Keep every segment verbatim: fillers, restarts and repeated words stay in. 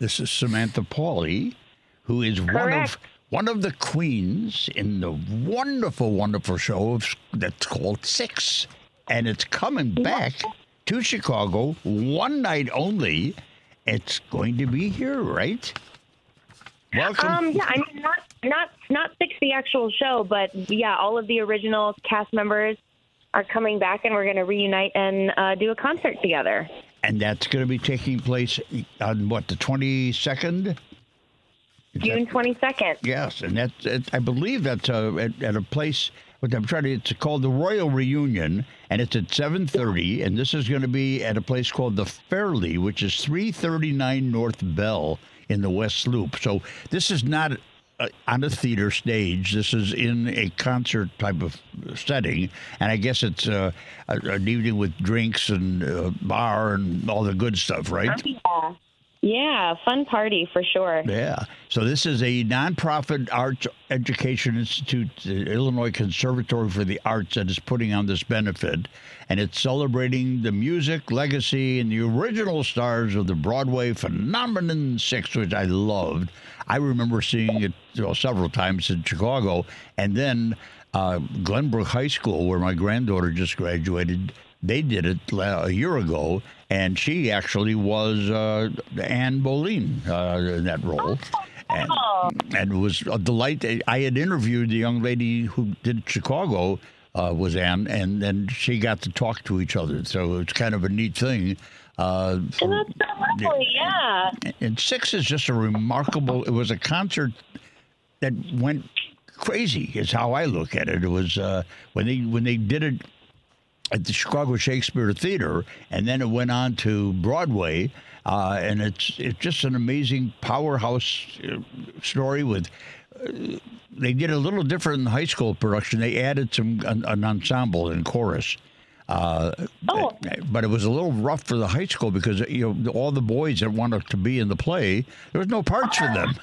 This is Samantha Pauly, who is one Correct. of one of the queens in the wonderful, wonderful show of, that's called Six, and it's coming back to Chicago one night only. It's going to be here, right? Welcome. Um, yeah, I mean, not not not Six the actual show, but yeah, all of the original cast members are coming back, and we're going to reunite and uh, do a concert together. And that's going to be taking place on what, the twenty-second? Is June that- twenty-second. Yes, and that's it, I believe that's uh, at, at a place. What I'm trying to. It's called the Royal Reunion, and it's at seven thirty. And this is going to be at a place called the Fairley, which is three thirty-nine North Bell in the West Loop. So this is not uh, on a theater stage. This is in a concert type of setting, and I guess it's uh, a, an evening with drinks and uh, bar and all the good stuff, right? Yeah. Yeah, fun party for sure. Yeah. So this is a nonprofit arts education institute, the Illinois Conservatory for the Arts, that is putting on this benefit, and it's celebrating the music, legacy, and the original stars of the Broadway phenomenon Six, which I loved. I remember seeing it, you know, several times in Chicago, and then uh, Glenbrook High School, where my granddaughter just graduated. They did it la- a year ago, and she actually was uh, Anne Boleyn uh, in that role. And, and it was a delight. I had interviewed the young lady who did Chicago, uh, was Anne, and then she got to talk to each other. So it's kind of a neat thing. Uh, for- And that's so lovely, yeah. and Six is just a remarkable, it was a concert that went crazy, is how I look at it. It was uh, when they when they did it at the Chicago Shakespeare Theater, and then it went on to Broadway, uh, and it's it's just an amazing powerhouse uh, story. With uh, they did a little different in the high school production. They added some an, an ensemble and chorus. Uh, Oh. But it was a little rough for the high school because, you know, all the boys that wanted to be in the play, there was no parts for them.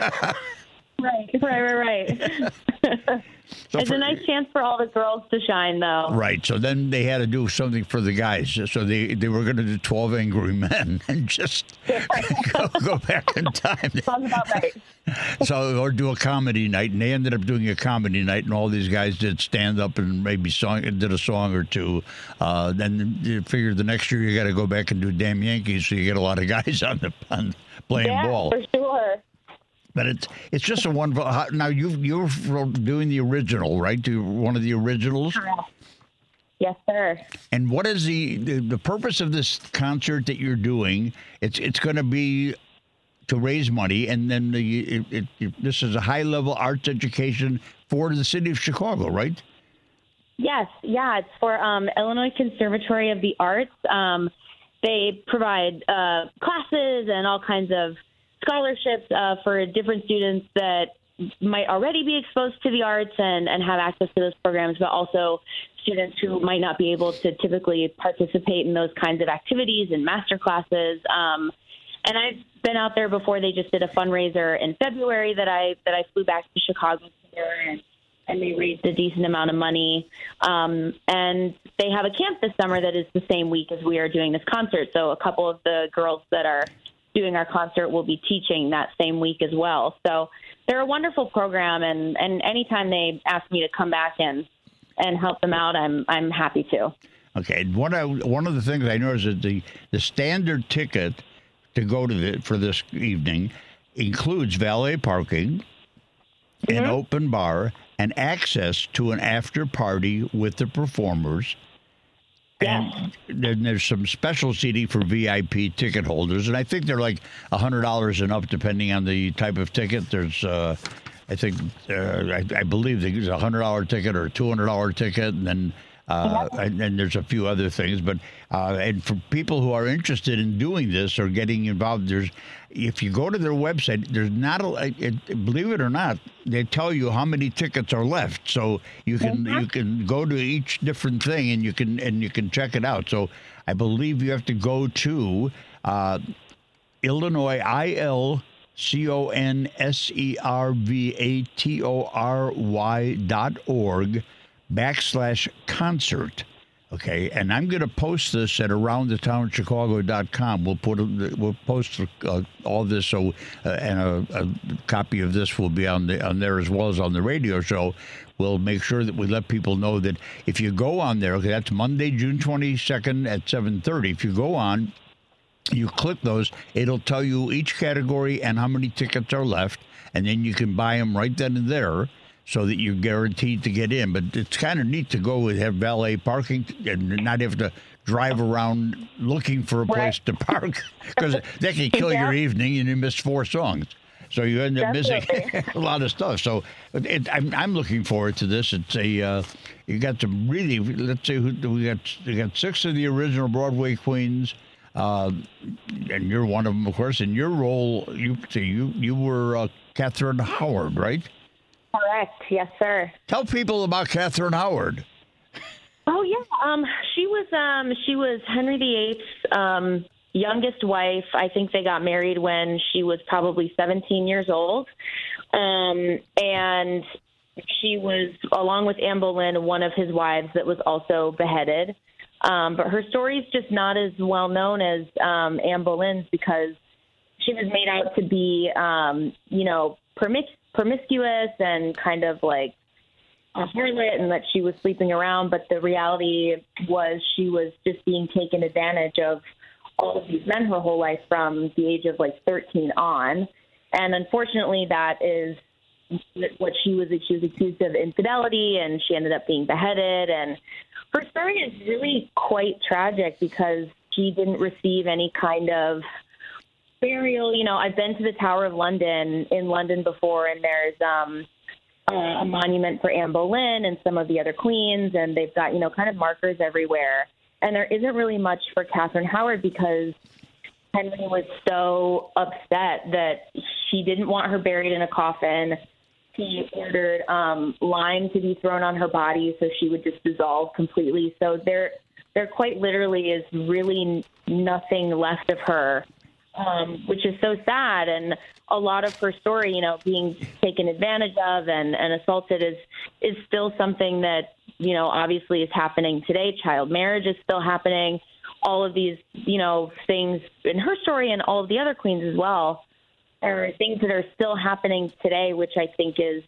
Right, right, right, right. So It's for- a nice chance for all the girls to shine, though. Right. So then they had to do something for the guys. So they, they were going to do twelve Angry Men and just go, go back in time. Sounds about right. So, or do a comedy night. And they ended up doing a comedy night, and all these guys did stand up and maybe song, did a song or two. Uh, then you figured the next year you got to go back and do Damn Yankees, so you get a lot of guys on the on playing Yeah, ball. for sure. But it's it's just a wonderful. how- Now you you're doing the original, right? Do one of the originals. Correct. Yes, sir. And what is the, the the purpose of this concert that you're doing? It's it's going to be to raise money, and then the it, it, it, this is a high level arts education for the city of Chicago, right? Yes, yeah, it's for um, Illinois Conservatory of the Arts. Um, they provide uh, classes and all kinds of scholarships uh, for different students that might already be exposed to the arts and, and have access to those programs, but also students who might not be able to typically participate in those kinds of activities and master classes. Um, and I've been out there before. They just did a fundraiser in February that I that I flew back to Chicago for, and and they raised a decent amount of money. Um, and they have a camp this summer that is the same week as we are doing this concert. So a couple of the girls that are doing our concert will be teaching that same week as well. So they're a wonderful program, and, and anytime they ask me to come back and and help them out, I'm I'm happy to. Okay. One of one of the things I noticed is the the standard ticket to go to the, for this evening includes valet parking, an Mhm. open bar, and access to an after party with the performers. And then there's some special seating for V I P ticket holders, and I think they're like a hundred dollars and up, depending on the type of ticket. There's, uh, I think, uh, I, I believe there's a hundred dollar ticket or a two hundred dollar ticket, and then uh, and, and there's a few other things. But uh, and for people who are interested in doing this or getting involved, there's if you go to their website, there's not a it, believe it or not, they tell you how many tickets are left, so you can Mhm. you can go to each different thing and you can and you can check it out. So I believe you have to go to uh, Illinois I L C O N S E R V A T O R Y dot org backslash concert. Okay, and I'm going to post this at around the town chicago dot com. We'll put a, we'll post uh, all this, so uh, and a, a copy of this will be on the on there as well as on the radio show. We'll make sure that we let people know that if you go on there, okay, that's Monday, June twenty-second at seven thirty. If you go on, you click those, it'll tell you each category and how many tickets are left, and then you can buy them right then and there, so that you're guaranteed to get in. But it's kind of neat to go and have valet parking and not have to drive around looking for a place right. to park, because that can kill yeah. your evening and you miss four songs. So you end up Definitely. missing a lot of stuff. So it, I'm, I'm looking forward to this. It's a uh, you got some really, let's say who, we got we got six of the original Broadway queens. Uh, and you're one of them, of course. In your role, you see, you you were uh, Catherine Howard, right? Correct. Yes, sir. Tell people about Catherine Howard. Oh yeah. Um, she was um, she was Henry the Eighth's um, youngest wife. I think they got married when she was probably seventeen years old, um, and she was, along with Anne Boleyn, one of his wives that was also beheaded. Um, but her story is just not as well known as um, Anne Boleyn's, because she was made out to be, um, you know, permis- promiscuous and kind of like a harlot, and that she was sleeping around. But the reality was she was just being taken advantage of all of these men her whole life from the age of like thirteen on. And unfortunately, that is what she was. She was accused of infidelity, and she ended up being beheaded. And her story is really quite tragic, because she didn't receive any kind of burial. You know, I've been to the Tower of London in London before, and there's um, a monument for Anne Boleyn and some of the other queens, and they've got, you know, kind of markers everywhere. And there isn't really much for Catherine Howard, because Henry was so upset that she didn't want her buried in a coffin. He ordered um, lime to be thrown on her body so she would just dissolve completely. So there, there quite literally is really nothing left of her, um, which is so sad. And a lot of her story, you know, being taken advantage of and, and assaulted is is still something that, you know, obviously is happening today. Child marriage is still happening. All of these, you know, things in her story and all of the other queens as well are things that are still happening today, which I think is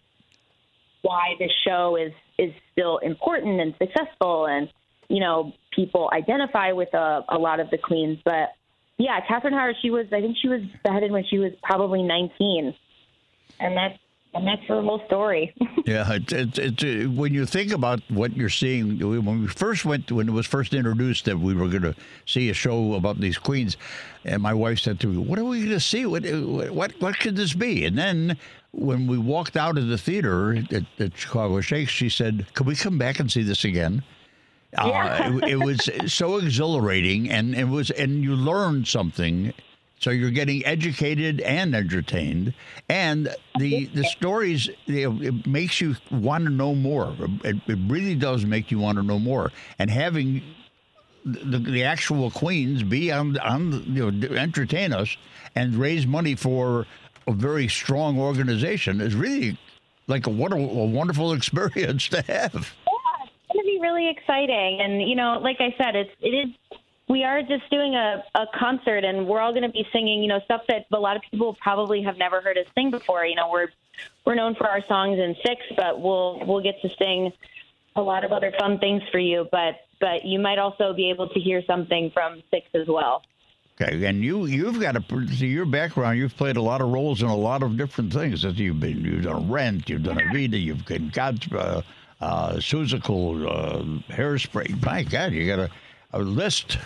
why this show is, is still important and successful. And, you know, people identify with a, a lot of the queens. But, yeah, Catherine Howard, she was, I think she was beheaded when she was probably nineteen. And that's, and that's her whole story. Yeah, it's it, it, it, when you think about what you're seeing, when we first went, when it was first introduced that we were going to see a show about these queens, and my wife said to me, "What are we going to see? What what what could this be?" And then when we walked out of the theater at, at Chicago Shakes, she said, "Could we come back and see this again?" Yeah. Uh, it, it was so exhilarating, and it was, and you learned something. So you're getting educated and entertained, and the the stories, you know, it makes you want to know more. It, it really does make you want to know more. And having the, the actual queens be on on you know entertain us and raise money for a very strong organization is really like a, what a, a wonderful experience to have. Yeah, it's going to be really exciting, and you know, like I said, it's it is. We are just doing a, a concert, and we're all going to be singing, you know, stuff that a lot of people probably have never heard us sing before. You know, we're we're known for our songs in Six, but we'll we'll get to sing a lot of other fun things for you. But but you might also be able to hear something from Six as well. Okay, and you you've got a see your background. You've played a lot of roles in a lot of different things. That you've been you've done Rent, you've done Evita, you've got God's uh, uh, Seussical, uh, Hairspray. My God, you got a. A list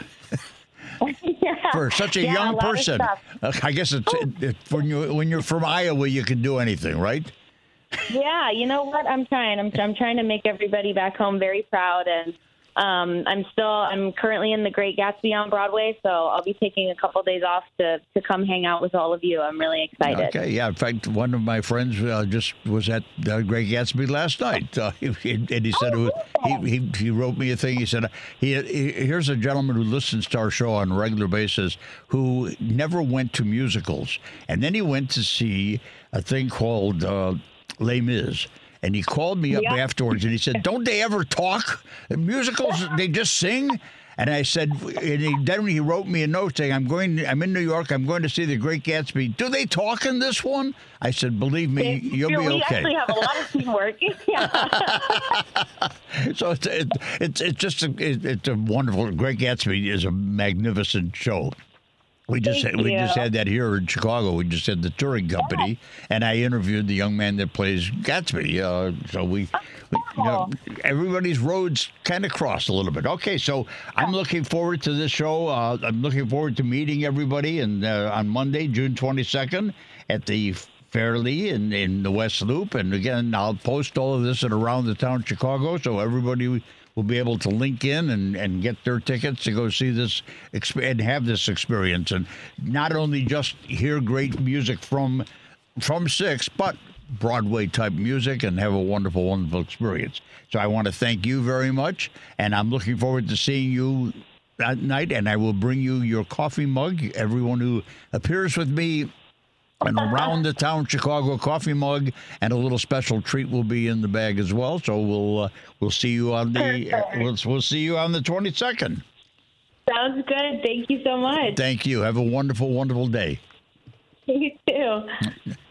yeah. for such a yeah, young a person. I guess it's it, it, when you when you're from Iowa, you can do anything, right? Yeah, you know what? I'm trying. I'm I'm trying to make everybody back home very proud, and um, I'm still I'm currently in The Great Gatsby on Broadway, so I'll be taking a couple days off to, to come hang out with all of you. I'm really excited. Okay, yeah. In fact, one of my friends uh, just was at The Great Gatsby last night, uh, he, and he said oh, it was, he, he he wrote me a thing. He said he, he here's a gentleman who listens to our show on a regular basis who never went to musicals, and then he went to see a thing called uh, Les Mis. And he called me up Yeah. afterwards, and he said, "Don't they ever talk? Musicals, they just sing." And I said, and he, then he wrote me a note saying, "I'm going. I'm in New York. I'm going to see The Great Gatsby. Do they talk in this one?" I said, "Believe me, They- you'll be we okay." actually have a lot of teamwork. Yeah. So it's it, it's it's just a, it, it's a wonderful. Great Gatsby is a magnificent show. We just Thank had, we just you. had that here in Chicago. We just had the touring company, and I interviewed the young man that plays Gatsby. Uh, so we, we you know, everybody's roads kind of cross a little bit. Okay, so I'm looking forward to this show. Uh, I'm looking forward to meeting everybody, and uh, on Monday, June twenty-second, at the Fairleigh in, in the West Loop. And again, I'll post all of this at Around the Town Chicago, so everybody will be able to link in and, and get their tickets to go see this exp- and have this experience, and not only just hear great music from from Six, but Broadway type music, and have a wonderful, wonderful experience. So I want to thank you very much, and I'm looking forward to seeing you that night. And I will bring you your coffee mug. Everyone who appears with me, an Around the Town Chicago coffee mug, and a little special treat will be in the bag as well. So we'll uh, we'll see you on the uh, we'll, we'll see you on the twenty-second. Sounds good. Thank you so much. Thank you. Have a wonderful, wonderful day. You too.